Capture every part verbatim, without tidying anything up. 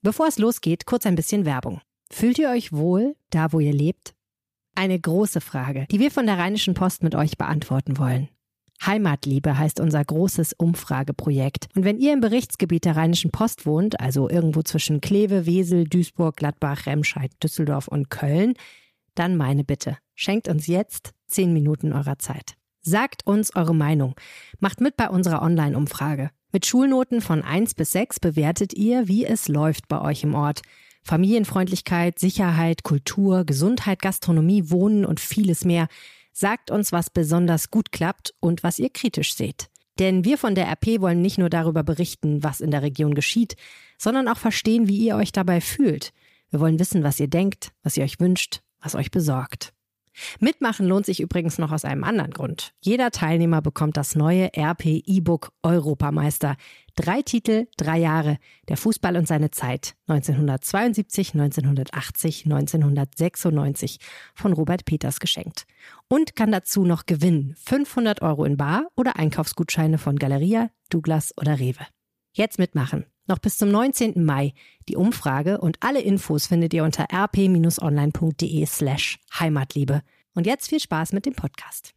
Bevor es losgeht, kurz ein bisschen Werbung. Fühlt ihr euch wohl, da wo ihr lebt? Eine große Frage, die wir von der Rheinischen Post mit euch beantworten wollen. Heimatliebe heißt unser großes Umfrageprojekt. Und wenn ihr im Berichtsgebiet der Rheinischen Post wohnt, also irgendwo zwischen Kleve, Wesel, Duisburg, Gladbach, Remscheid, Düsseldorf und Köln, dann meine Bitte, schenkt uns jetzt zehn Minuten eurer Zeit. Sagt uns eure Meinung. Macht mit bei unserer Online-Umfrage. Mit Schulnoten von eins bis sechs bewertet ihr, wie es läuft bei euch im Ort. Familienfreundlichkeit, Sicherheit, Kultur, Gesundheit, Gastronomie, Wohnen und vieles mehr. Sagt uns, was besonders gut klappt und was ihr kritisch seht. Denn wir von der R P wollen nicht nur darüber berichten, was in der Region geschieht, sondern auch verstehen, wie ihr euch dabei fühlt. Wir wollen wissen, was ihr denkt, was ihr euch wünscht, was euch besorgt. Mitmachen lohnt sich übrigens noch aus einem anderen Grund. Jeder Teilnehmer bekommt das neue R P E-Book Europameister. Drei Titel, drei Jahre. Der Fußball und seine Zeit. neunzehnhundertzweiundsiebzig, neunzehnhundertachtzig, neunzehnhundertsechsundneunzig von Robert Peters geschenkt. Und kann dazu noch gewinnen. fünfhundert Euro in Bar oder Einkaufsgutscheine von Galeria, Douglas oder Rewe. Jetzt mitmachen. Noch bis zum neunzehnten Mai. Die Umfrage und alle Infos findet ihr unter rp-online.de slash Heimatliebe. Und jetzt viel Spaß mit dem Podcast.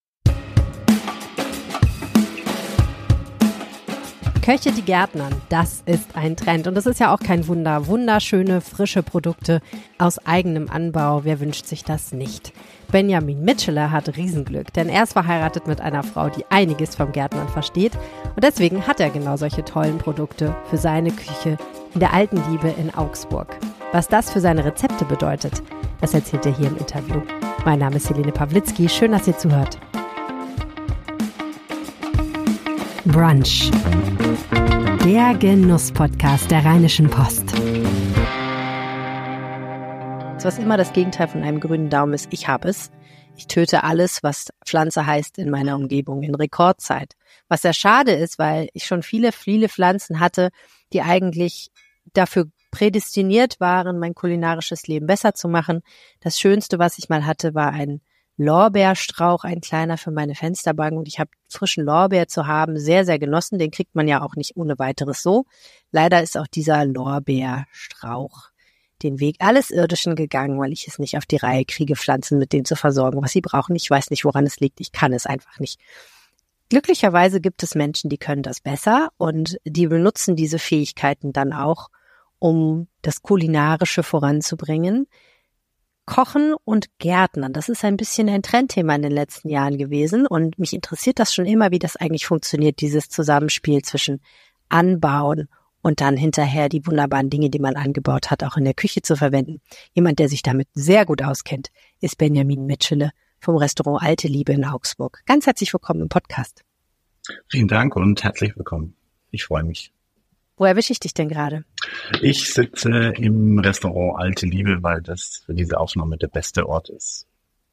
Köche, die Gärtnern, das ist ein Trend. Und das ist ja auch kein Wunder. Wunderschöne, frische Produkte aus eigenem Anbau. Wer wünscht sich das nicht? Benjamin Mitschele hat Riesenglück, denn er ist verheiratet mit einer Frau, die einiges vom Gärtnern versteht. Und deswegen hat er genau solche tollen Produkte für seine Küche in der Alten Liebe in Augsburg. Was das für seine Rezepte bedeutet, das erzählt er hier im Interview. Mein Name ist Helene Pawlitzki. Schön, dass ihr zuhört. Brunch. Der Genuss-Podcast der Rheinischen Post. Was immer das Gegenteil von einem grünen Daumen ist, ich habe es. Ich töte alles, was Pflanze heißt in meiner Umgebung in Rekordzeit. Was sehr schade ist, weil ich schon viele, viele Pflanzen hatte, die eigentlich dafür prädestiniert waren, mein kulinarisches Leben besser zu machen. Das Schönste, was ich mal hatte, war ein Lorbeerstrauch, ein kleiner für meine Fensterbank. Und ich habe frischen Lorbeer zu haben sehr, sehr genossen. Den kriegt man ja auch nicht ohne weiteres so. Leider ist auch dieser Lorbeerstrauch den Weg alles Irdischen gegangen, weil ich es nicht auf die Reihe kriege, Pflanzen mit dem zu versorgen, was sie brauchen. Ich weiß nicht, woran es liegt. Ich kann es einfach nicht. Glücklicherweise gibt es Menschen, die können das besser und die benutzen diese Fähigkeiten dann auch, um das Kulinarische voranzubringen. Kochen und Gärtnern, das ist ein bisschen ein Trendthema in den letzten Jahren gewesen und mich interessiert das schon immer, wie das eigentlich funktioniert, dieses Zusammenspiel zwischen Anbauen und dann hinterher die wunderbaren Dinge, die man angebaut hat, auch in der Küche zu verwenden. Jemand, der sich damit sehr gut auskennt, ist Benjamin Mitschele vom Restaurant Alte Liebe in Augsburg. Ganz herzlich willkommen im Podcast. Vielen Dank und herzlich willkommen. Ich freue mich. Wo erwische ich dich denn gerade? Ich sitze im Restaurant Alte Liebe, weil das für diese Aufnahme der beste Ort ist.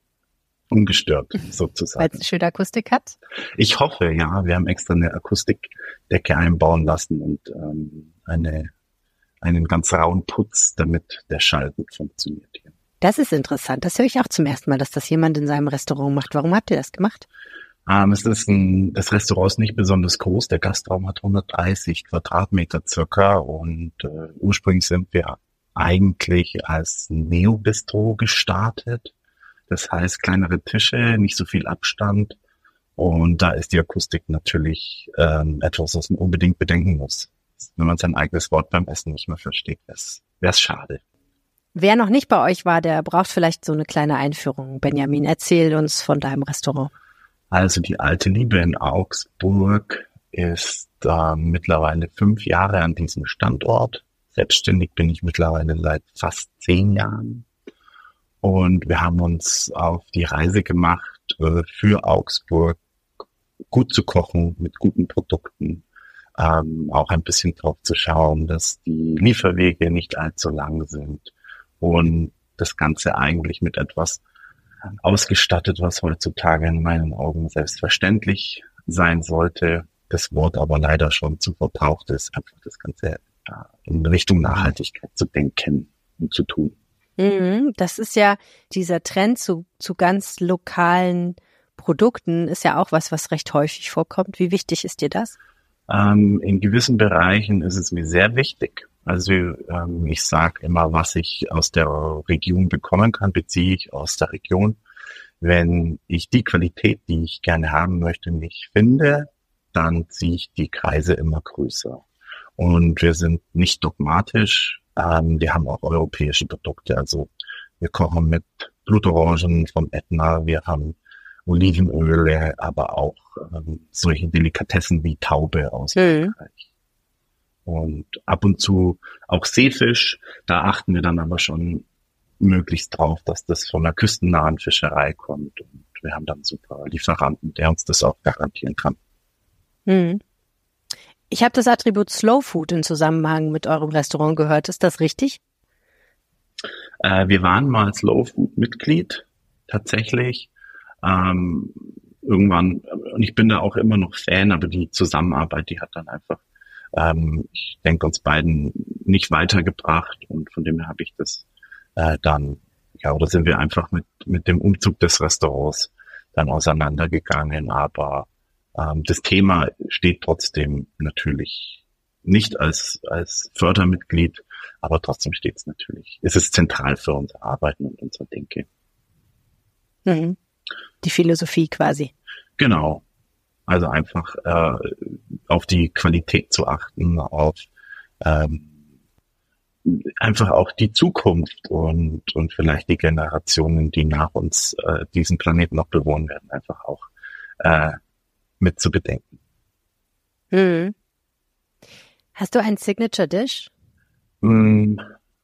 Ungestört sozusagen. Weil es eine schöne Akustik hat? Ich hoffe, ja. Wir haben extra eine Akustikdecke einbauen lassen und ähm, eine einen ganz rauen Putz, damit der Schall gut funktioniert hier. Das ist interessant. Das höre ich auch zum ersten Mal, dass das jemand in seinem Restaurant macht. Warum habt ihr das gemacht? Ähm, es ist ein, das Restaurant ist nicht besonders groß. Der Gastraum hat hundertdreißig Quadratmeter circa und äh, ursprünglich sind wir eigentlich als Neo-Bistro gestartet. Das heißt, kleinere Tische, nicht so viel Abstand. Und da ist die Akustik natürlich ähm, etwas, was man unbedingt bedenken muss. Wenn man sein eigenes Wort beim Essen nicht mehr versteht, wäre es schade. Wer noch nicht bei euch war, der braucht vielleicht so eine kleine Einführung. Benjamin, erzähl uns von deinem Restaurant. Also die Alte Liebe in Augsburg ist äh, mittlerweile fünf Jahre an diesem Standort. Selbstständig bin ich mittlerweile seit fast zehn Jahren. Und wir haben uns auf die Reise gemacht, äh, für Augsburg gut zu kochen, mit guten Produkten. Ähm, auch ein bisschen drauf zu schauen, dass die Lieferwege nicht allzu lang sind. Und das Ganze eigentlich mit etwas ausgestattet, was heutzutage in meinen Augen selbstverständlich sein sollte. Das Wort aber leider schon zu verbraucht ist, einfach das Ganze ja, in Richtung Nachhaltigkeit zu denken und zu tun. Das ist ja dieser Trend zu, zu ganz lokalen Produkten, ist ja auch was, was recht häufig vorkommt. Wie wichtig ist dir das? Ähm, in gewissen Bereichen ist es mir sehr wichtig. Also ähm, ich sage immer, was ich aus der Region bekommen kann, beziehe ich aus der Region. Wenn ich die Qualität, die ich gerne haben möchte, nicht finde, dann ziehe ich die Kreise immer größer. Und wir sind nicht dogmatisch. Ähm, wir haben auch europäische Produkte. Also wir kochen mit Blutorangen vom Ätna. Wir haben Olivenöle, aber auch ähm, solche Delikatessen wie Taube aus Mhm. Frankreich. Und ab und zu auch Seefisch. Da achten wir dann aber schon möglichst drauf, dass das von der küstennahen Fischerei kommt. Und wir haben dann einen super Lieferanten, der uns das auch garantieren kann. Mhm. Ich habe das Attribut Slow Food in Zusammenhang mit eurem Restaurant gehört. Ist das richtig? Äh, wir waren mal Slow Food Mitglied, tatsächlich. Ähm, irgendwann, und ich bin da auch immer noch Fan, aber die Zusammenarbeit, die hat dann einfach, ähm, ich denke, uns beiden nicht weitergebracht und von dem her habe ich das äh, dann, ja, oder sind wir einfach mit mit dem Umzug des Restaurants dann auseinandergegangen, aber ähm, das Thema steht trotzdem natürlich nicht als als Fördermitglied, aber trotzdem steht es natürlich. Es ist zentral für unser Arbeiten und unser Denken. Mhm. Die Philosophie quasi. Genau. Also einfach äh, auf die Qualität zu achten, auf ähm, einfach auch die Zukunft und und vielleicht die Generationen, die nach uns äh, diesen Planeten noch bewohnen werden, einfach auch äh, mit zu bedenken. Mhm. Hast du ein Signature Dish? Mm,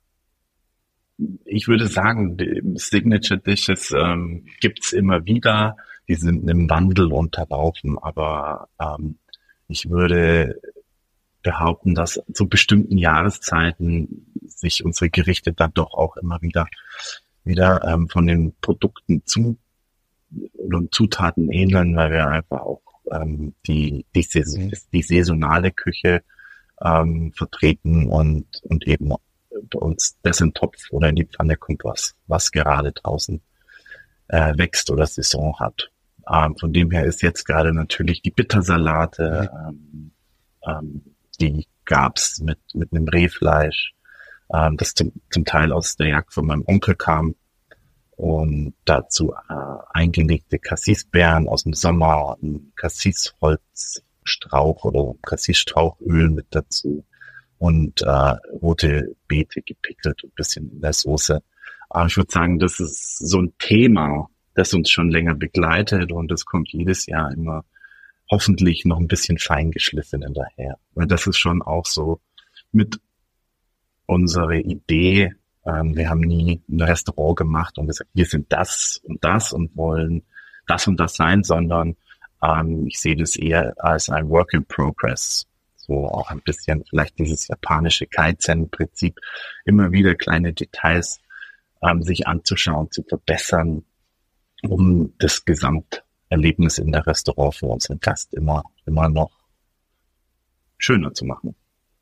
Ich würde sagen, die Signature Dishes ähm, gibt's immer wieder. Die sind im Wandel unterlaufen, aber ähm, ich würde behaupten, dass zu bestimmten Jahreszeiten sich unsere Gerichte dann doch auch immer wieder wieder ähm, von den Produkten zu oder Zutaten ähneln, weil wir einfach auch ähm, die die, Saison, die saisonale Küche ähm, vertreten und und eben bei uns das in den Topf oder in die Pfanne kommt, was was gerade draußen äh, wächst oder Saison hat. Ähm, von dem her ist jetzt gerade natürlich die Bittersalate, ähm, ähm, die gab's mit mit einem Rehfleisch, ähm, das zum, zum Teil aus der Jagd von meinem Onkel kam und dazu äh, eingelegte Cassisbeeren aus dem Sommer, ein Cassisholzstrauch oder Cassisstrauchöl mit dazu und äh, rote Beete gepickelt und ein bisschen in der Soße. Aber ich würde sagen, das ist so ein Thema, das uns schon länger begleitet und das kommt jedes Jahr immer hoffentlich noch ein bisschen feingeschliffener daher. Weil das ist schon auch so mit unserer Idee. Ähm, wir haben nie ein Restaurant gemacht und gesagt, wir sind das und das und wollen das und das sein, sondern ähm, ich sehe das eher als ein Work in Progress. So auch ein bisschen vielleicht dieses japanische Kaizen-Prinzip, immer wieder kleine Details ähm, sich anzuschauen, zu verbessern, um das Gesamterlebnis in der Restaurant für unseren Gast immer, immer noch schöner zu machen.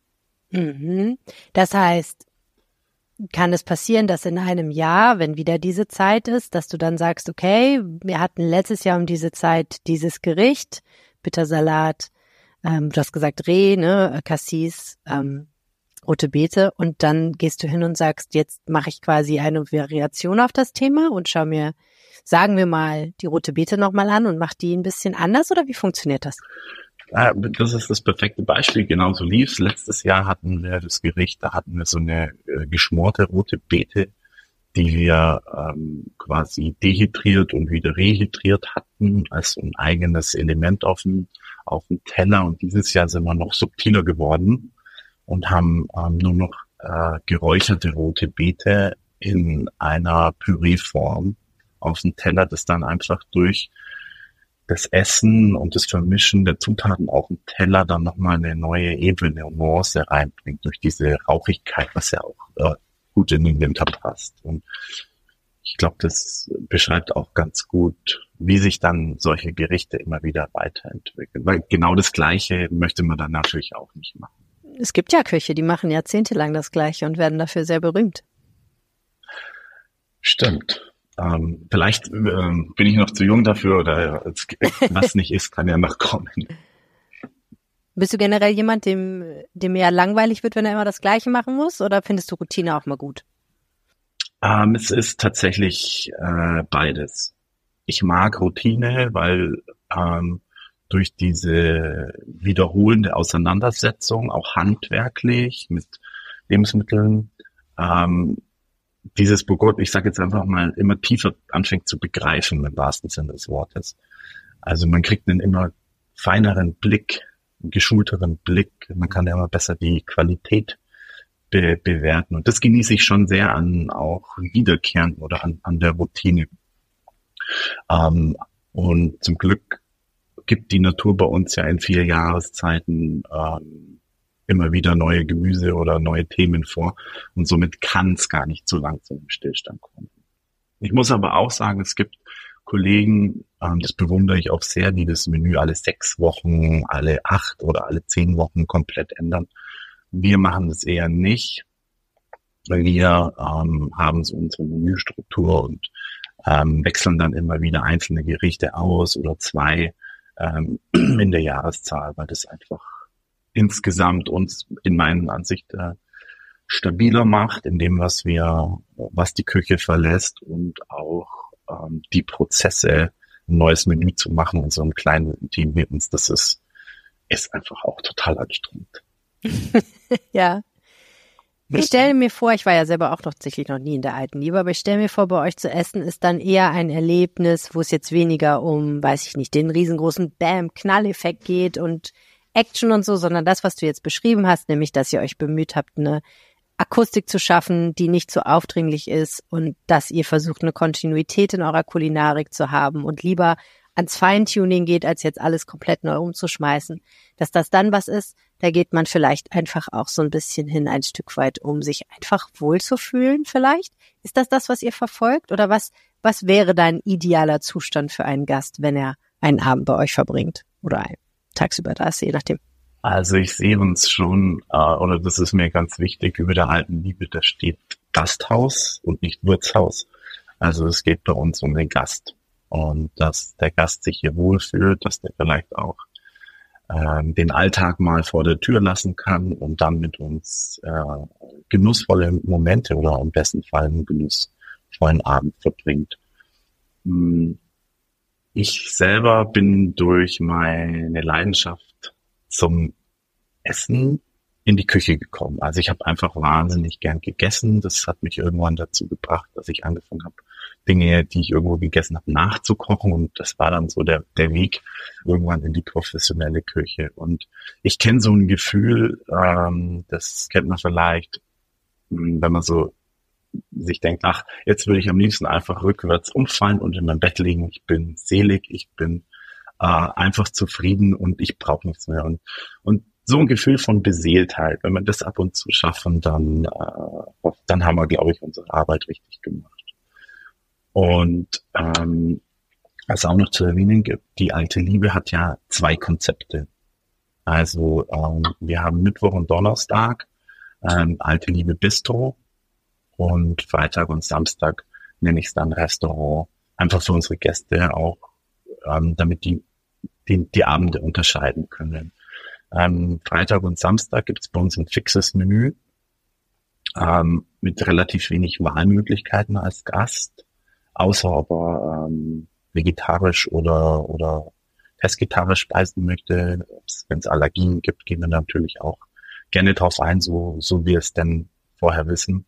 Mhm. Das heißt, kann es passieren, dass in einem Jahr, wenn wieder diese Zeit ist, dass du dann sagst, okay, wir hatten letztes Jahr um diese Zeit dieses Gericht, Bittersalat, ähm, du hast gesagt Reh, ne, Cassis, ähm, rote Beete und dann gehst du hin und sagst, jetzt mache ich quasi eine Variation auf das Thema und schau mir, sagen wir mal, die rote Beete nochmal an und mach die ein bisschen anders oder wie funktioniert das? Das ist das perfekte Beispiel, genauso lief's. Letztes Jahr hatten wir das Gericht, da hatten wir so eine äh, geschmorte rote Beete, die wir ähm, quasi dehydriert und wieder rehydriert hatten, als so ein eigenes Element auf dem, auf dem Teller. Und dieses Jahr sind wir noch subtiler geworden und haben ähm, nur noch äh, geräucherte rote Beete in einer Püreeform auf dem Teller, das dann einfach durch das Essen und das Vermischen der Zutaten auf dem Teller dann nochmal eine neue Ebene und Nuance reinbringt, durch diese Rauchigkeit, was ja auch äh, gut in den Winter passt. Und ich glaube, das beschreibt auch ganz gut, wie sich dann solche Gerichte immer wieder weiterentwickeln. Weil genau das Gleiche möchte man dann natürlich auch nicht machen. Es gibt ja Köche, die machen jahrzehntelang das Gleiche und werden dafür sehr berühmt. Stimmt. Ähm, vielleicht ähm, bin ich noch zu jung dafür oder was nicht ist, kann ja noch kommen. Bist du generell jemand, dem, dem eher langweilig wird, wenn er immer das Gleiche machen muss? Oder findest du Routine auch mal gut? Ähm, es ist tatsächlich äh, beides. Ich mag Routine, weil ähm, durch diese wiederholende Auseinandersetzung, auch handwerklich mit Lebensmitteln, ähm, dieses Burgund, ich sage jetzt einfach mal, immer tiefer anfängt zu begreifen, im wahrsten Sinne des Wortes. Also man kriegt einen immer feineren Blick, einen geschulteren Blick. Man kann ja immer besser die Qualität be- bewerten. Und das genieße ich schon sehr an auch Wiederkehren oder an, an der Routine. Ähm, und zum Glück gibt die Natur bei uns ja in vier Jahreszeiten ähm, immer wieder neue Gemüse oder neue Themen vor. Und somit kann es gar nicht so lang zu einem Stillstand kommen. Ich muss aber auch sagen, es gibt Kollegen, ähm, das bewundere ich auch sehr, die das Menü alle sechs Wochen, alle acht oder alle zehn Wochen komplett ändern. Wir machen das eher nicht, weil wir ähm, haben so unsere Menüstruktur und ähm, wechseln dann immer wieder einzelne Gerichte aus oder zwei ähm, in der Jahreszahl, weil das einfach insgesamt uns in meiner Ansicht äh, stabiler macht in dem, was wir, was die Küche verlässt und auch ähm, die Prozesse, ein neues Menü zu machen in so einem kleinen Team wie uns, das ist, ist einfach auch total anstrengend. Ja. Ich stelle mir vor, ich war ja selber auch tatsächlich noch nie in der alten Liebe, aber ich stelle mir vor, bei euch zu essen ist dann eher ein Erlebnis, wo es jetzt weniger um, weiß ich nicht, den riesengroßen Bam-Knalleffekt geht und Action und so, sondern das, was du jetzt beschrieben hast, nämlich, dass ihr euch bemüht habt, eine Akustik zu schaffen, die nicht so aufdringlich ist und dass ihr versucht, eine Kontinuität in eurer Kulinarik zu haben und lieber ans Feintuning geht, als jetzt alles komplett neu umzuschmeißen, dass das dann was ist, da geht man vielleicht einfach auch so ein bisschen hin, ein Stück weit, um sich einfach wohlzufühlen vielleicht. Ist das das, was ihr verfolgt? Oder was, was wäre dein idealer Zustand für einen Gast, wenn er einen Abend bei euch verbringt oder ein, tagsüber da ist, je nachdem? Also ich sehe uns schon, äh, oder das ist mir ganz wichtig, über der alten Liebe, da steht Gasthaus und nicht Wirtshaus. Also es geht bei uns um den Gast. Und dass der Gast sich hier wohlfühlt, dass der vielleicht auch ähm, den Alltag mal vor der Tür lassen kann und dann mit uns äh, genussvolle Momente oder im besten Fall einen genussvollen Abend verbringt. Ich selber bin durch meine Leidenschaft zum Essen in die Küche gekommen. Also ich habe einfach wahnsinnig gern gegessen. Das hat mich irgendwann dazu gebracht, dass ich angefangen habe, Dinge, die ich irgendwo gegessen habe, nachzukochen. Und das war dann so der, der Weg irgendwann in die professionelle Küche. Und ich kenne so ein Gefühl, ähm, das kennt man vielleicht, wenn man so sich denkt, ach, jetzt würde ich am liebsten einfach rückwärts umfallen und in mein Bett liegen. Ich bin selig, ich bin äh, einfach zufrieden und ich brauche nichts mehr. Und, und so ein Gefühl von Beseeltheit, wenn wir das ab und zu schaffen, dann, äh, dann haben wir, glaube ich, unsere Arbeit richtig gemacht. Und ähm, was auch noch zu erwähnen gibt, die alte Liebe hat ja zwei Konzepte. Also ähm, wir haben Mittwoch und Donnerstag ähm, alte Liebe Bistro und Freitag und Samstag nenne ich es dann Restaurant. Einfach für unsere Gäste auch, ähm, damit die, die die Abende unterscheiden können. Ähm, Freitag und Samstag gibt es bei uns ein fixes Menü ähm, mit relativ wenig Wahlmöglichkeiten als Gast. Außer ob er ähm, vegetarisch oder oder pesketarisch speisen möchte. Wenn es Allergien gibt, gehen wir natürlich auch gerne drauf ein, so so wir es denn vorher wissen.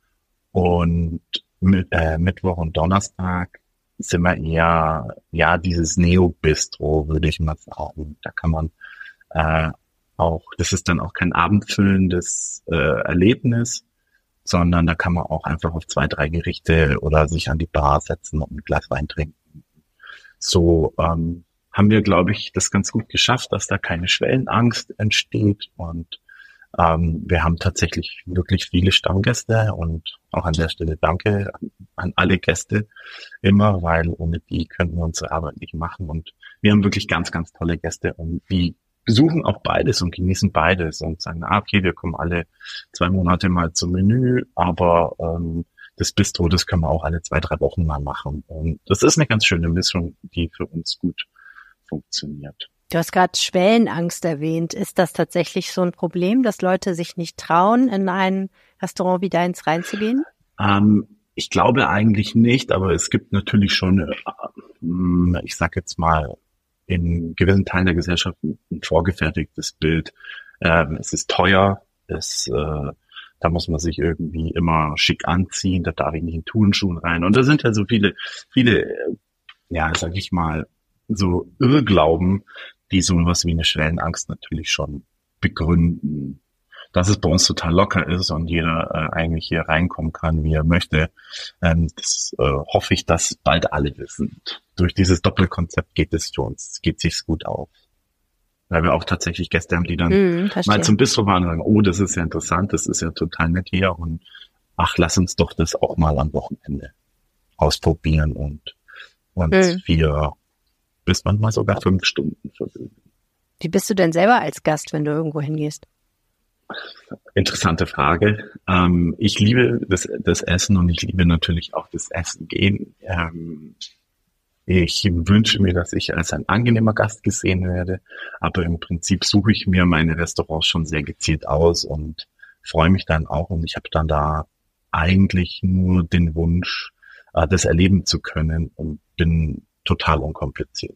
Und mit, äh, Mittwoch und Donnerstag sind wir eher ja dieses Neo-Bistro, würde ich mal sagen. Da kann man äh, auch, das ist dann auch kein abendfüllendes äh, Erlebnis, sondern da kann man auch einfach auf zwei, drei Gerichte oder sich an die Bar setzen und ein Glas Wein trinken. So ähm, haben wir, glaube ich, das ganz gut geschafft, dass da keine Schwellenangst entsteht und ähm, wir haben tatsächlich wirklich viele Stammgäste und auch an der Stelle danke an, an alle Gäste immer, weil ohne die könnten wir unsere Arbeit nicht machen und wir haben wirklich ganz, ganz tolle Gäste und die besuchen auch beides und genießen beides und sagen, ah, okay, wir kommen alle zwei Monate mal zum Menü, aber ähm, das Bistro, das können wir auch alle zwei, drei Wochen mal machen. Und das ist eine ganz schöne Mischung, die für uns gut funktioniert. Du hast gerade Schwellenangst erwähnt. Ist das tatsächlich so ein Problem, dass Leute sich nicht trauen, in ein Restaurant wie deins reinzugehen? Ähm, ich glaube eigentlich nicht, aber es gibt natürlich schon, äh, ich sag jetzt mal, in gewissen Teilen der Gesellschaft ein, ein vorgefertigtes Bild. Ähm, es ist teuer, es, äh, da muss man sich irgendwie immer schick anziehen, da darf ich nicht in Turnschuhen rein. Und da sind ja so viele, viele, äh, ja, sag ich mal, so Irrglauben, die so was wie eine Schwellenangst natürlich schon begründen. Dass es bei uns total locker ist und jeder äh, eigentlich hier reinkommen kann, wie er möchte, ähm, das äh, hoffe ich, dass bald alle wissen. Durch dieses Doppelkonzept geht es für uns, geht sich's gut auf. Weil wir auch tatsächlich Gäste haben, die dann Hm, mal verstehe. zum Bistro waren und sagen, oh, das ist ja interessant, das ist ja total nett hier und ach, lass uns doch das auch mal am Wochenende ausprobieren und uns Hm. vier bis manchmal sogar fünf Stunden verwöhnen. Wie bist du denn selber als Gast, wenn du irgendwo hingehst? Interessante Frage. Ähm, ich liebe das, das Essen und ich liebe natürlich auch das Essen gehen. Ähm, ich wünsche mir, dass ich als ein angenehmer Gast gesehen werde, aber im Prinzip suche ich mir meine Restaurants schon sehr gezielt aus und freue mich dann auch und ich habe dann da eigentlich nur den Wunsch, äh, das erleben zu können und bin total unkompliziert.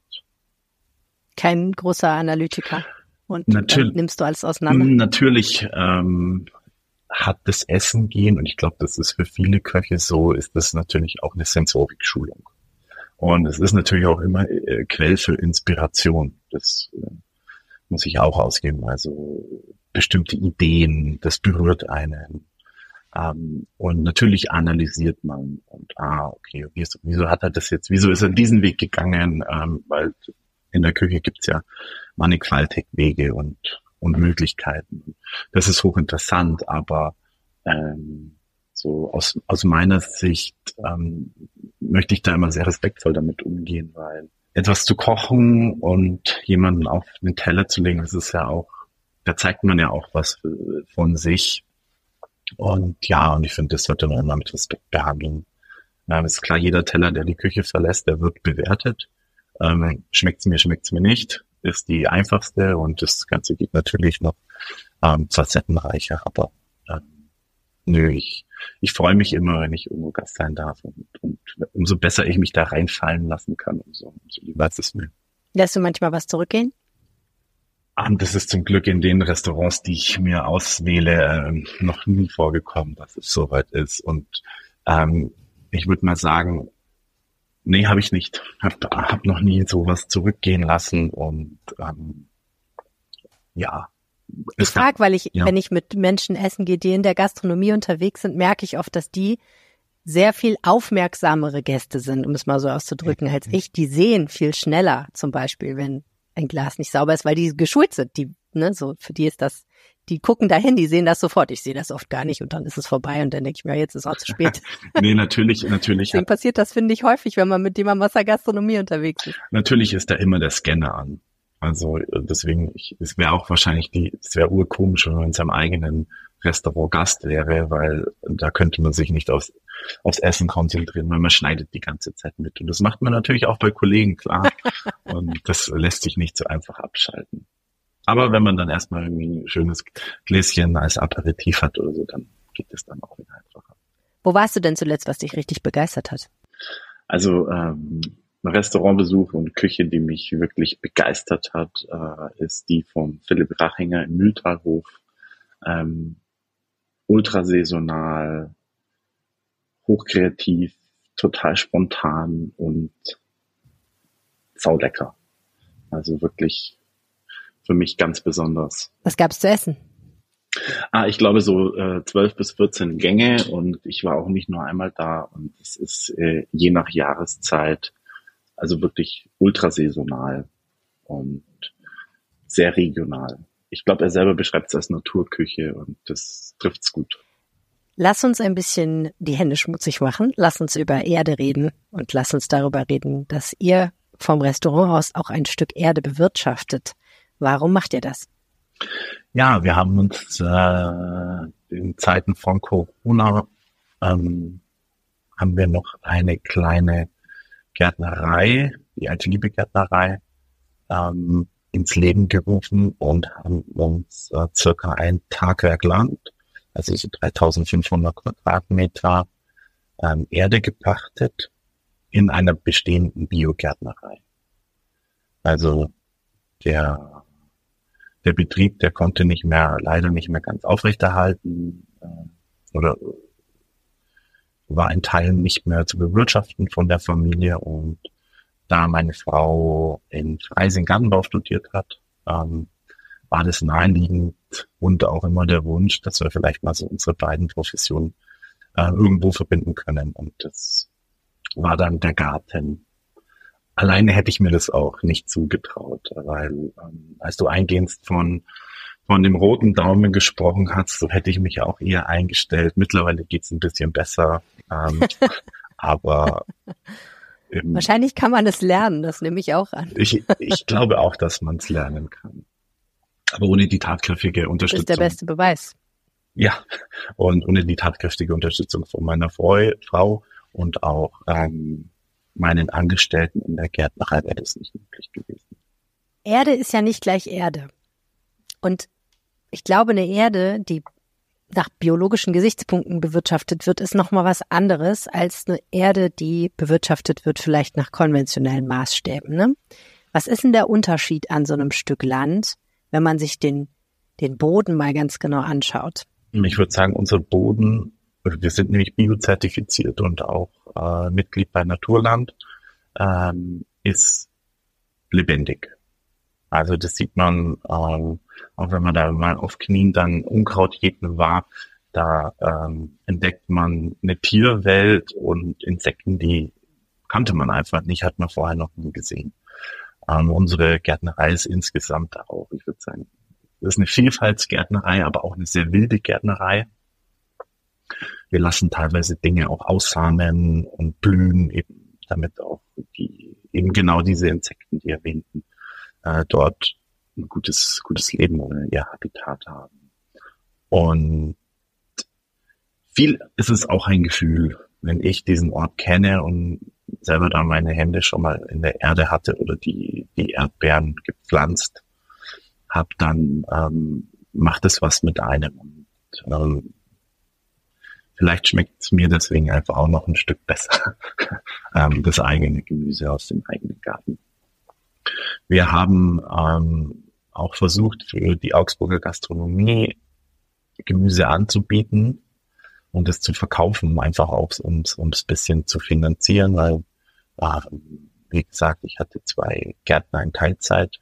Kein großer Analytiker. Und Natürlich. dann nimmst du alles auseinander. Natürlich ähm, hat das Essen gehen, und ich glaube, das ist für viele Köche so, ist das natürlich auch eine Sensorik-Schulung. Und es ist natürlich auch immer äh, Quell für Inspiration. Das äh, muss ich auch ausgeben. Also bestimmte Ideen, das berührt einen. Ähm, und natürlich analysiert man und ah, okay, wieso, wieso hat er das jetzt, wieso ist er diesen Weg gegangen? Ähm, weil in der Küche gibt's ja mannigfaltig Wege und, und Möglichkeiten. Das ist hochinteressant, aber ähm, so aus, aus meiner Sicht ähm, möchte ich da immer sehr respektvoll damit umgehen, weil etwas zu kochen und jemanden auf den Teller zu legen, das ist ja auch, da zeigt man ja auch was von sich. Und ja, und ich finde, das sollte man immer mit Respekt behandeln. Ähm, ist klar, jeder Teller, der die Küche verlässt, der wird bewertet. Ähm, schmeckt's mir, schmeckt's mir nicht, ist die einfachste und das Ganze geht natürlich noch ähm, facettenreicher, aber ähm, nö, ich, ich freue mich immer, wenn ich irgendwo Gast sein darf und, und umso besser ich mich da reinfallen lassen kann, umso, umso lieber ist es mir. Lässt du manchmal was zurückgehen? Und das ist zum Glück in den Restaurants, die ich mir auswähle, ähm, noch nie vorgekommen, dass es soweit ist. Und ähm, ich würde mal sagen, nee, habe ich nicht. Hab, hab noch nie sowas zurückgehen lassen und ähm, ja. Ich frage, weil ich, ja. wenn ich mit Menschen essen gehe, die in der Gastronomie unterwegs sind, merke ich oft, dass die sehr viel aufmerksamere Gäste sind, um es mal so auszudrücken, als ich. Die sehen viel schneller, zum Beispiel, wenn ein Glas nicht sauber ist, weil die geschult sind. Die, ne, so für die ist das, die gucken dahin, die sehen das sofort. Ich sehe das oft gar nicht und dann ist es vorbei und dann denke ich mir, jetzt ist es auch zu spät. Nee, natürlich, natürlich. Deswegen passiert das, finde ich, häufig, wenn man mit jemandem aus der Gastronomie unterwegs ist. Natürlich ist da immer der Scanner an. Also deswegen, ich, es wäre auch wahrscheinlich die, es wäre urkomisch, wenn man in seinem eigenen Restaurant Gast wäre, weil da könnte man sich nicht aufs, aufs Essen konzentrieren, weil man schneidet die ganze Zeit mit. Und das macht man natürlich auch bei Kollegen, klar. Und das lässt sich nicht so einfach abschalten. Aber wenn man dann erstmal irgendwie ein schönes Gläschen als Aperitif hat oder so, dann geht es dann auch wieder einfacher. Wo warst du denn zuletzt, was dich richtig begeistert hat? Also ähm, ein Restaurantbesuch und Küche, die mich wirklich begeistert hat, äh, ist die vom Philipp Rachinger im Mühltalhof. Ähm, ultra saisonal, hochkreativ, total spontan und saulecker. Also wirklich für mich ganz besonders. Was gab's zu essen? Ah, ich glaube so äh, zwölf bis vierzehn Gänge und ich war auch nicht nur einmal da und es ist äh, je nach Jahreszeit, also wirklich ultra saisonal und sehr regional. Ich glaube, er selber beschreibt es als Naturküche und das trifft's gut. Lass uns ein bisschen die Hände schmutzig machen. Lass uns über Erde reden und lass uns darüber reden, dass ihr vom Restaurant aus auch ein Stück Erde bewirtschaftet. Warum macht ihr das? Ja, wir haben uns äh, in Zeiten von Corona ähm, haben wir noch eine kleine Gärtnerei, die Alte Liebe Gärtnerei, ähm, ins Leben gerufen und haben uns äh, circa ein Tagwerk Land, also so dreitausendfünfhundert Quadratmeter ähm, Erde gepachtet in einer bestehenden Biogärtnerei. Also der der Betrieb, der konnte nicht mehr, leider nicht mehr ganz aufrechterhalten äh, oder war in Teilen nicht mehr zu bewirtschaften von der Familie. Und da meine Frau in Freising Gartenbau studiert hat, ähm, war das naheliegend und auch immer der Wunsch, dass wir vielleicht mal so unsere beiden Professionen äh, irgendwo verbinden können. Und das war dann der Garten. Alleine hätte ich mir das auch nicht zugetraut, weil ähm, als du eingehend von von dem roten Daumen gesprochen hast, so hätte ich mich auch eher eingestellt. Mittlerweile geht's ein bisschen besser, ähm, aber ähm, wahrscheinlich kann man es lernen, das nehme ich auch an. Ich, ich glaube auch, dass man es lernen kann. Aber ohne die tatkräftige Unterstützung. Das ist der beste Beweis. Ja, und ohne die tatkräftige Unterstützung von meiner Frau und auch ähm, meinen Angestellten in der Gärtnerei wäre das nicht möglich gewesen. Erde ist ja nicht gleich Erde. Und ich glaube, eine Erde, die nach biologischen Gesichtspunkten bewirtschaftet wird, ist nochmal was anderes als eine Erde, die bewirtschaftet wird, vielleicht nach konventionellen Maßstäben. Ne? Was ist denn der Unterschied an so einem Stück Land, wenn man sich den, den Boden mal ganz genau anschaut? Ich würde sagen, unser Boden, wir sind nämlich biozertifiziert und auch äh, Mitglied bei Naturland, ähm, ist lebendig. Also das sieht man, ähm, auch wenn man da mal auf Knien dann Unkraut jäten war, da ähm, entdeckt man eine Tierwelt und Insekten, die kannte man einfach nicht, hat man vorher noch nie gesehen. Ähm, unsere Gärtnerei ist insgesamt auch, ich würde sagen, das ist eine Vielfaltsgärtnerei, aber auch eine sehr wilde Gärtnerei. Wir lassen teilweise Dinge auch aussamen und blühen, eben damit auch die eben genau diese Insekten, die erwähnten, äh, dort ein gutes gutes Leben oder ihr Habitat haben. Und viel ist es auch ein Gefühl, wenn ich diesen Ort kenne und selber da meine Hände schon mal in der Erde hatte oder die die Erdbeeren gepflanzt habe, dann ähm, macht es was mit einem. Und ähm, vielleicht schmeckt es mir deswegen einfach auch noch ein Stück besser, ähm, das eigene Gemüse aus dem eigenen Garten. Wir haben ähm, auch versucht, für die Augsburger Gastronomie Gemüse anzubieten und es zu verkaufen, einfach auch ums ums bisschen zu finanzieren, weil, äh, wie gesagt, ich hatte zwei Gärtner in Teilzeit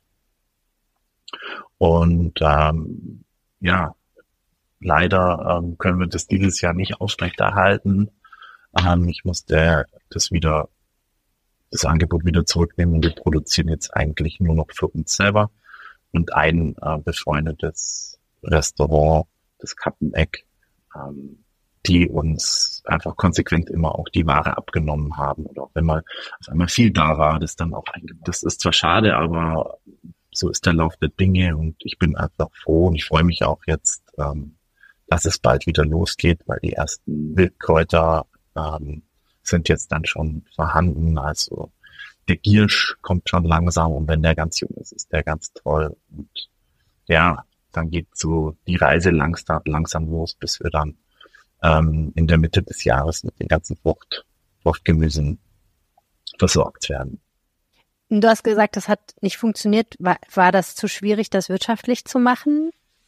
und ähm, ja, leider ähm, können wir das dieses Jahr nicht aufrechterhalten. Ähm, ich musste das wieder, das Angebot wieder zurücknehmen und wir produzieren jetzt eigentlich nur noch für uns selber und ein äh, befreundetes Restaurant, das Kappeneck, ähm, die uns einfach konsequent immer auch die Ware abgenommen haben oder auch wenn mal auf einmal viel da war, das dann auch eingebaut. Das ist zwar schade, aber so ist der Lauf der Dinge und ich bin einfach froh und ich freue mich auch jetzt, ähm, dass es bald wieder losgeht, weil die ersten Wildkräuter ähm, sind jetzt dann schon vorhanden. Also der Giersch kommt schon langsam und wenn der ganz jung ist, ist der ganz toll. Und ja, dann geht so die Reise langsam, langsam los, bis wir dann ähm, in der Mitte des Jahres mit den ganzen Frucht, Fruchtgemüsen versorgt werden. Du hast gesagt, das hat nicht funktioniert. War, war das zu schwierig, das wirtschaftlich zu machen?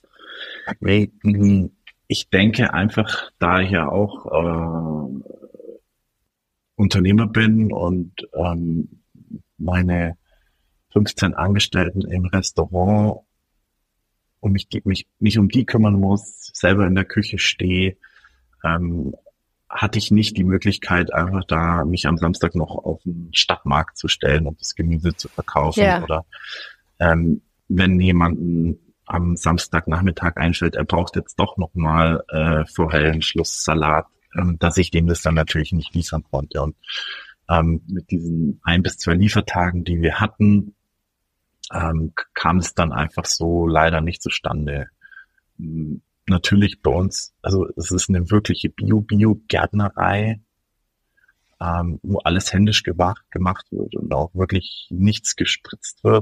Ich denke einfach, da ich ja auch äh, Unternehmer bin und ähm, meine fünfzehn Angestellten im Restaurant und mich, mich nicht um die kümmern muss, selber in der Küche stehe, ähm, hatte ich nicht die Möglichkeit, einfach da mich am Samstag noch auf den Stadtmarkt zu stellen und das Gemüse zu verkaufen. Ja. Oder ähm, wenn jemanden am Samstagnachmittag einfällt, er braucht jetzt doch nochmal äh, vor hellen Schluss Salat, ähm, dass ich dem das dann natürlich nicht liefern konnte. Und ähm, mit diesen ein bis zwei Liefertagen, die wir hatten, ähm, kam es dann einfach so leider nicht zustande. Ähm, natürlich bei uns, also es ist eine wirkliche Bio-Bio-Gärtnerei, ähm, wo alles händisch gemacht, gemacht wird und auch wirklich nichts gespritzt wird.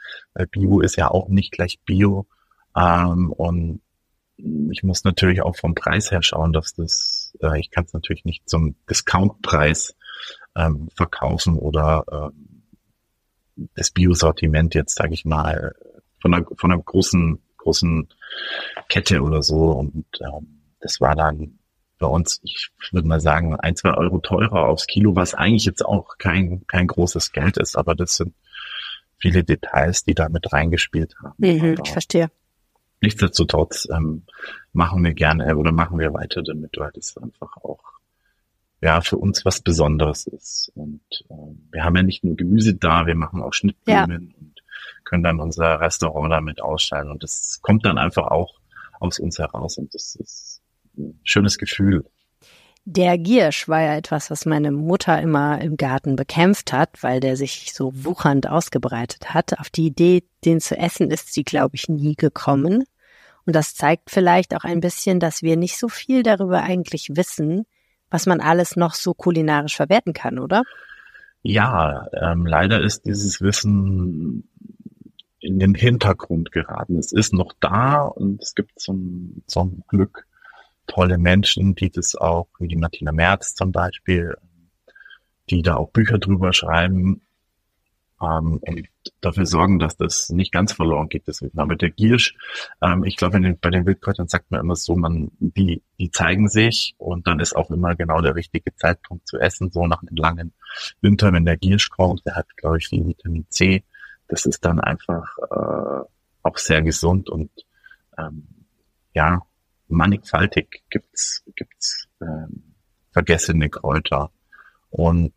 Weil Bio ist ja auch nicht gleich Bio. Ähm, und ich muss natürlich auch vom Preis her schauen, dass das, äh, ich kann es natürlich nicht zum Discountpreis ähm, verkaufen oder ähm, das Bio-Sortiment jetzt, sage ich mal, von einer, von einer großen, großen Kette oder so. Und ähm, das war dann bei uns, ich würde mal sagen, ein, zwei Euro teurer aufs Kilo, was eigentlich jetzt auch kein, kein großes Geld ist, aber das sind viele Details, die da mit reingespielt haben. Mhm, ich verstehe. Nichtsdestotrotz ähm, machen wir gerne oder machen wir weiter damit, weil das einfach auch ja für uns was Besonderes ist. Und ähm, wir haben ja nicht nur Gemüse da, wir machen auch Schnittblumen ja. und können dann unser Restaurant damit ausstellen. Und das kommt dann einfach auch aus uns heraus und das ist ein schönes Gefühl. Der Giersch war ja etwas, was meine Mutter immer im Garten bekämpft hat, weil der sich so wuchernd ausgebreitet hat. Auf die Idee, den zu essen, ist sie, glaube ich, nie gekommen. Und das zeigt vielleicht auch ein bisschen, dass wir nicht so viel darüber eigentlich wissen, was man alles noch so kulinarisch verwerten kann, oder? Ja, ähm, leider ist dieses Wissen in den Hintergrund geraten. Es ist noch da und es gibt zum, zum Glück tolle Menschen, die das auch, wie die Martina Merz zum Beispiel, die da auch Bücher drüber schreiben ähm, und dafür sorgen, dass das nicht ganz verloren geht. Deswegen. Aber der Giersch, ähm, ich glaube, bei den Wildkräutern sagt man immer so, man die die zeigen sich und dann ist auch immer genau der richtige Zeitpunkt zu essen, so nach einem langen Winter, wenn der Giersch kommt, der hat, glaube ich, viel Vitamin C. Das ist dann einfach äh, auch sehr gesund und ähm, ja, mannigfaltig gibt's gibt's ähm, vergessene Kräuter und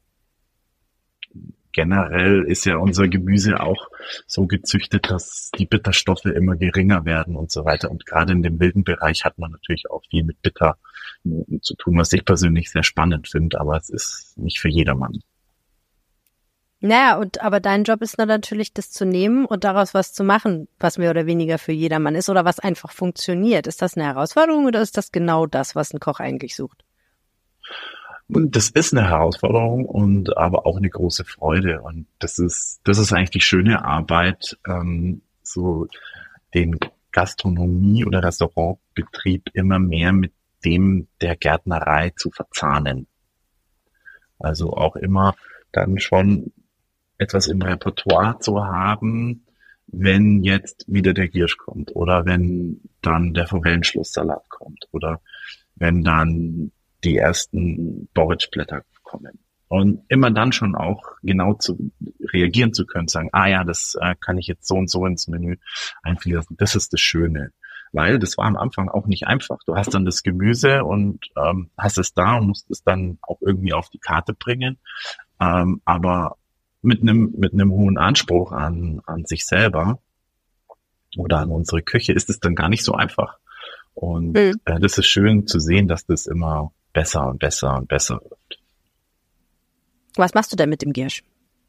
generell ist ja unser Gemüse auch so gezüchtet, dass die Bitterstoffe immer geringer werden und so weiter und gerade in dem wilden Bereich hat man natürlich auch viel mit Bitternoten zu tun, was ich persönlich sehr spannend finde, aber es ist nicht für jedermann. Naja, und aber dein Job ist dann natürlich, das zu nehmen und daraus was zu machen, was mehr oder weniger für jedermann ist oder was einfach funktioniert. Ist das eine Herausforderung oder ist das genau das, was ein Koch eigentlich sucht? Das ist eine Herausforderung und aber auch eine große Freude. Und das ist, das ist eigentlich die schöne Arbeit, ähm, so den Gastronomie- oder Restaurantbetrieb immer mehr mit dem der Gärtnerei zu verzahnen. Also auch immer dann schon etwas im Repertoire zu haben, wenn jetzt wieder der Giersch kommt oder wenn dann der Forellenschlusssalat kommt oder wenn dann die ersten Borretschblätter kommen. Und immer dann schon auch genau zu reagieren zu können, sagen, ah ja, das äh, kann ich jetzt so und so ins Menü einfließen. Das ist das Schöne. Weil das war am Anfang auch nicht einfach. Du hast dann das Gemüse und ähm, hast es da und musst es dann auch irgendwie auf die Karte bringen. Ähm, aber mit einem mit einem hohen Anspruch an an sich selber oder an unsere Küche ist es dann gar nicht so einfach. Und mhm. äh, das ist schön zu sehen, dass das immer besser und besser und besser wird. Was machst du denn mit dem Giersch?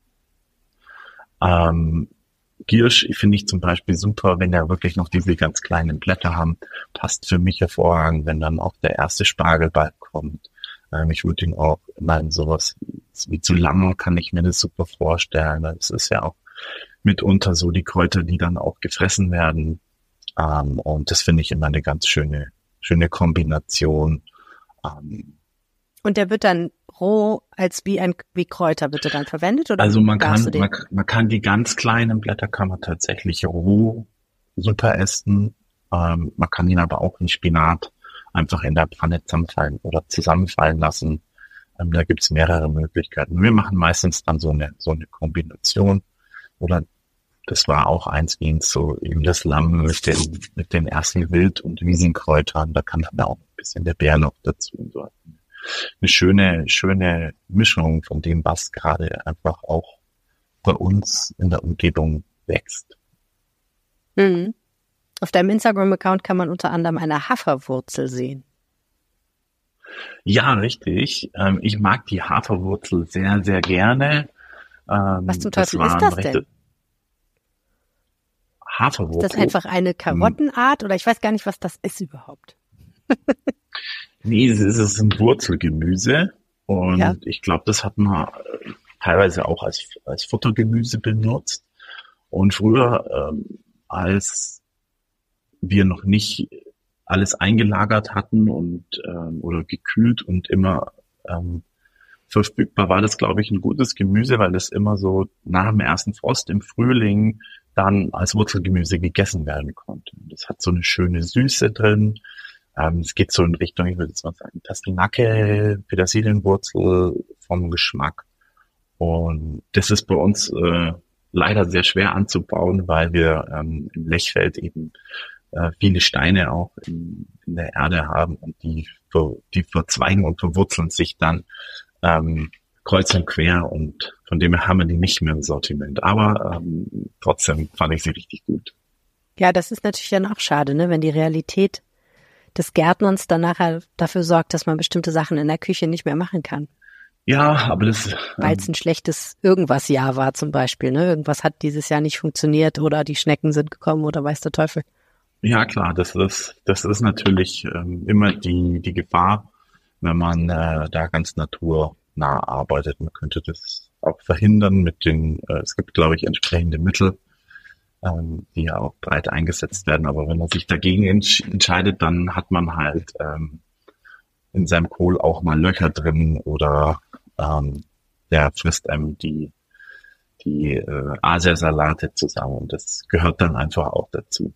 Ähm, Giersch finde ich zum Beispiel super, wenn er wirklich noch diese ganz kleinen Blätter haben. Passt für mich hervorragend, wenn dann auch der erste Spargelbalg kommt. Ähm, ich würde ihn auch immer in sowas wie zu Lamm kann ich mir das super vorstellen. Das ist ja auch mitunter so die Kräuter, die dann auch gefressen werden. Ähm, und das finde ich immer eine ganz schöne, schöne Kombination. Ähm, und der wird dann roh als wie ein wie Kräuter wird er dann verwendet oder? Also man kann man, man kann die ganz kleinen Blätter kann man tatsächlich roh super essen. Ähm, man kann ihn aber auch in Spinat einfach in der Pfanne zusammenfallen oder zusammenfallen lassen. Ähm, da gibt's mehrere Möglichkeiten. Wir machen meistens dann so eine so eine Kombination oder das war auch eins wie so eben das Lamm mit den mit den ersten Wild- und Wiesenkräutern. Da kann dann auch ein bisschen der Bärlauch dazu und so. Eine schöne, schöne Mischung von dem, was gerade einfach auch bei uns in der Umgebung wächst. Mhm. Auf deinem Instagram-Account kann man unter anderem eine Haferwurzel sehen. Ja, richtig. Ähm, ich mag die Haferwurzel sehr, sehr gerne. Ähm, was zum Teufel ist das denn? Haferwurzel. Ist das einfach eine Karottenart oder ich weiß gar nicht, was das ist überhaupt? Nee, es ist ein Wurzelgemüse und ja. Ich glaube, das hat man teilweise auch als, als Futtergemüse benutzt Und früher, ähm, als wir noch nicht alles eingelagert hatten und ähm, oder gekühlt und immer ähm, verfügbar, war das, glaube ich, ein gutes Gemüse, weil das immer so nach dem ersten Frost im Frühling dann als Wurzelgemüse gegessen werden konnte. Das hat so eine schöne Süße drin. Ähm, es geht so in Richtung, ich würde jetzt mal sagen, Pastinake, Petersilienwurzel vom Geschmack. Und das ist bei uns äh, leider sehr schwer anzubauen, weil wir ähm, im Lechfeld eben äh, viele Steine auch in, in der Erde haben und die, die verzweigen und verwurzeln sich dann ähm, kreuz und quer und von dem her haben wir die nicht mehr im Sortiment. Aber ähm, trotzdem fand ich sie richtig gut. Ja, das ist natürlich dann auch schade, ne, wenn die Realität des Gärtnerns dann nachher dafür sorgt, dass man bestimmte Sachen in der Küche nicht mehr machen kann. Ja, aber das... Ähm, weil es ein schlechtes Irgendwas-Jahr war zum Beispiel, ne? Irgendwas hat dieses Jahr nicht funktioniert oder die Schnecken sind gekommen oder weiß der Teufel. Ja, klar, das ist das ist natürlich ähm, immer die die Gefahr, wenn man äh, da ganz naturnah arbeitet. Man könnte das auch verhindern mit den, äh, es gibt, glaube ich, entsprechende Mittel, ähm, die ja auch breit eingesetzt werden. Aber wenn man sich dagegen entsch- entscheidet, dann hat man halt ähm, in seinem Kohl auch mal Löcher drin oder ähm, der frisst einem die die äh, Asiasalate zusammen. Und das gehört dann einfach auch dazu.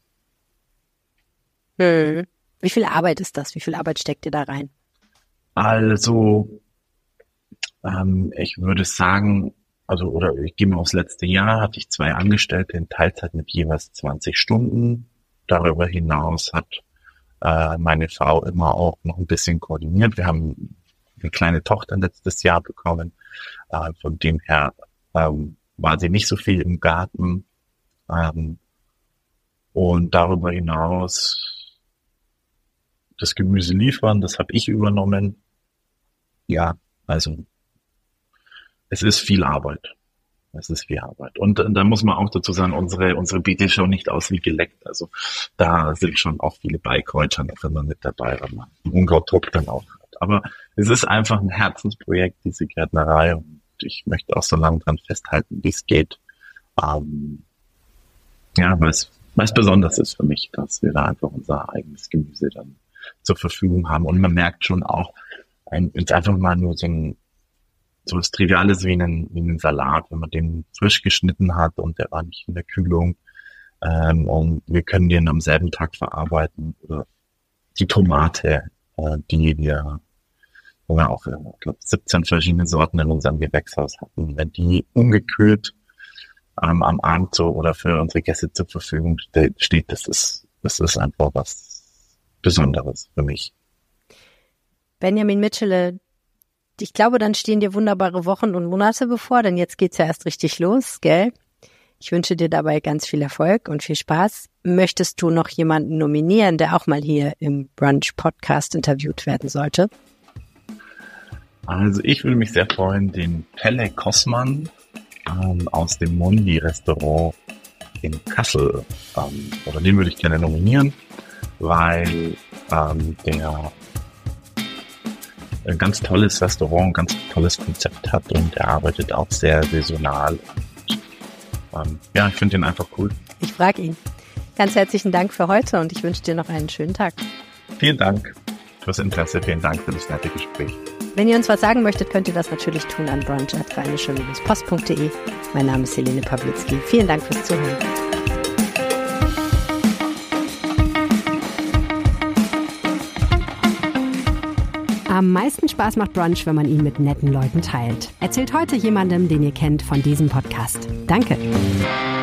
Hm. Wie viel Arbeit ist das? Wie viel Arbeit steckt ihr da rein? Also, ähm, ich würde sagen, also, oder ich gehe mal aufs letzte Jahr, hatte ich zwei Angestellte in Teilzeit mit jeweils zwanzig Stunden. Darüber hinaus hat äh, meine Frau immer auch noch ein bisschen koordiniert. Wir haben eine kleine Tochter letztes Jahr bekommen. Äh, von dem her ähm, war sie nicht so viel im Garten. Ähm, und darüber hinaus das Gemüse liefern, das habe ich übernommen. Ja, also es ist viel Arbeit. Es ist viel Arbeit. Und äh, da muss man auch dazu sagen, unsere unsere Beete schauen nicht aus wie geleckt. Also da sind schon auch viele Beikräuter noch immer mit dabei, weil man Unkrautdruck dann auch hat. Aber es ist einfach ein Herzensprojekt, diese Gärtnerei. Und ich möchte auch so lange dran festhalten, wie es geht. Ähm, ja, weil es, weil es besonders ist für mich, dass wir da einfach unser eigenes Gemüse dann zur Verfügung haben. Und man merkt schon auch, ein, jetzt einfach mal nur so ein so was Triviales wie einen, wie einen Salat, wenn man den frisch geschnitten hat und der war nicht in der Kühlung ähm, und wir können den am selben Tag verarbeiten. Oder die Tomate, äh, die wir, wo wir auch, ich glaube, siebzehn verschiedene Sorten in unserem Gewächshaus hatten, wenn die ungekühlt ähm, am Abend so oder für unsere Gäste zur Verfügung steht, das ist, das ist einfach was Besonderes für mich. Benjamin Mitschele, ich glaube, dann stehen dir wunderbare Wochen und Monate bevor, denn jetzt geht's ja erst richtig los, gell? Ich wünsche dir dabei ganz viel Erfolg und viel Spaß. Möchtest du noch jemanden nominieren, der auch mal hier im Brunch-Podcast interviewt werden sollte? Also ich würde mich sehr freuen, den Pelle Kossmann ähm, aus dem Mondi-Restaurant in Kassel, ähm, oder den würde ich gerne nominieren, weil ähm, der ein ganz tolles Restaurant, ein ganz tolles Konzept hat und er arbeitet auch sehr saisonal. Und, ähm, ja, ich finde ihn einfach cool. Ich frage ihn. Ganz herzlichen Dank für heute und ich wünsche dir noch einen schönen Tag. Vielen Dank fürs Interesse, vielen Dank für das nette Gespräch. Wenn ihr uns was sagen möchtet, könnt ihr das natürlich tun an brunch at rheinische post punkt de. Mein Name ist Helene Pawlitzki. Vielen Dank fürs Zuhören. Am meisten Spaß macht Brunch, wenn man ihn mit netten Leuten teilt. Erzählt heute jemandem, den ihr kennt, von diesem Podcast. Danke.